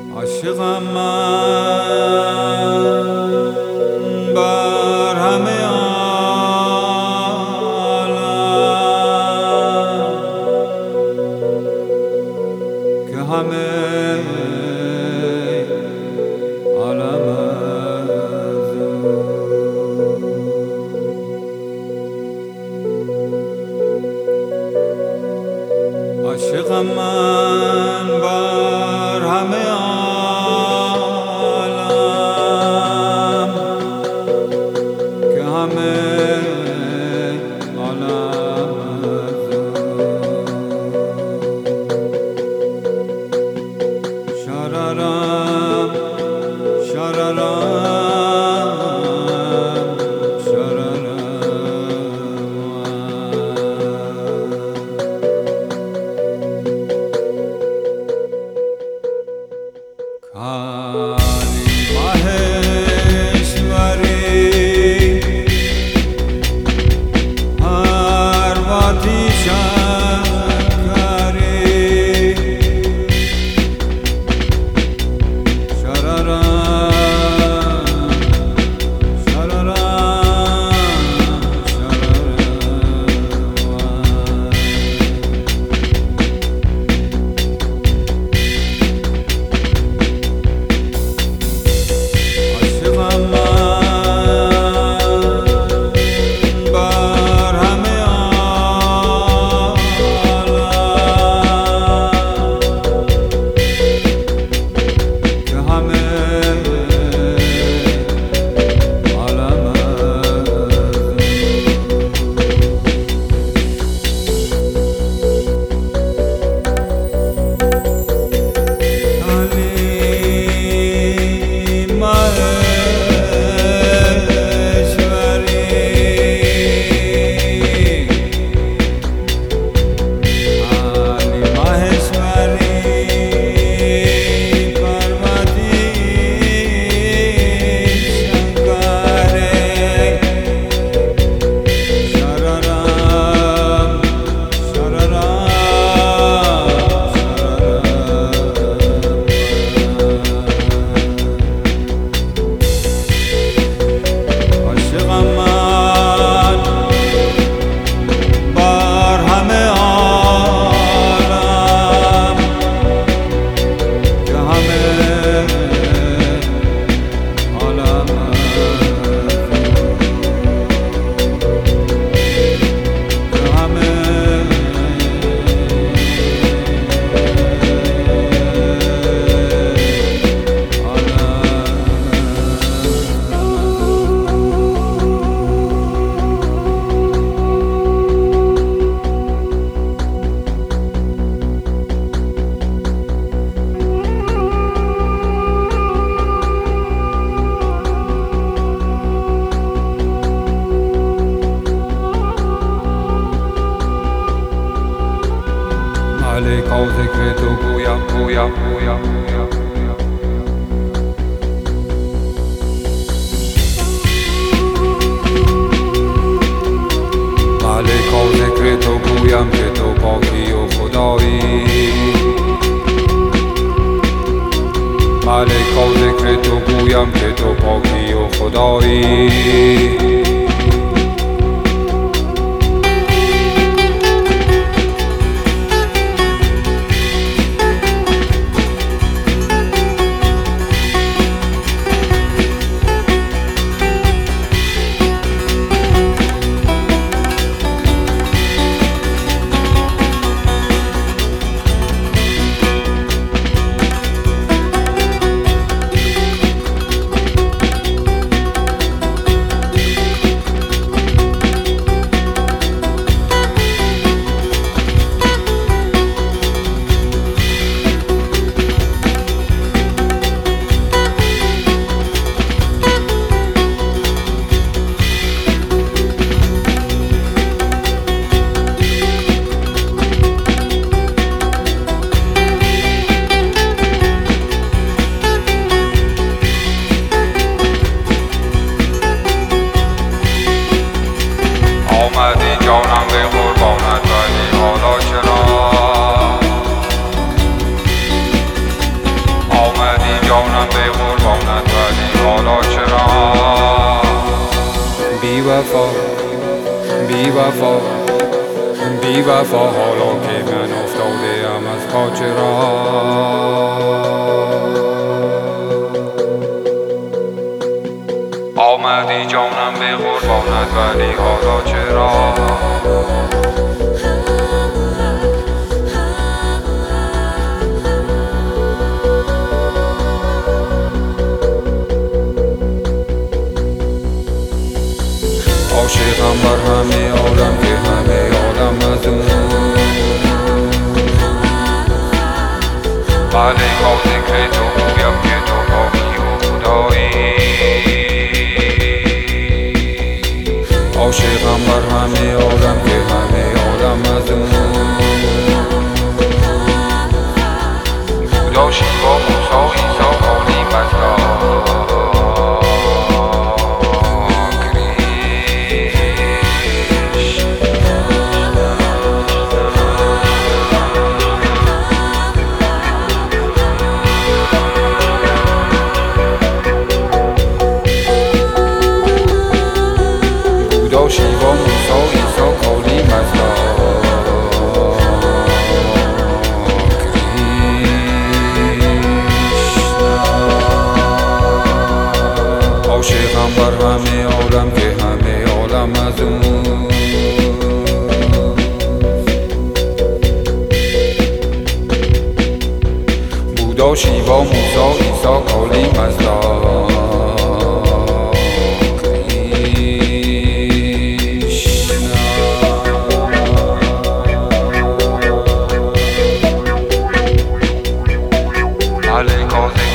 عاشقم من بر همه عالم که همه عالم از او. عاشقم من بر همه عالم که همه عالم از او. شررم شررم کالی مهشوری پروتی شکری شررم شررم ملکا ذکر تو گویم گویم گویم ملکا ذکر تو گویم که تو پاکی و خدایی ملکا ذکر تو گویم که تو پاکی و خدایی وفا بی وفا بی وفا حالا که من افتاده ام از پا چرا آمدی جانم به قربانت ولی حالا چرا عاشقم بر همه عالم که همه عالم از اون ولی با ذکر تو گویم که تو پاکی و خدایی عاشقم بر همه عالم که همه عالم از اون بوداشی با موسی عیسی کلیم بستا شیوا موسی عیسی کلیم بستا عاشقم بر همه عالم که همه عالم از اون بودا شیوا موسی عیسی کلیم بستا Calling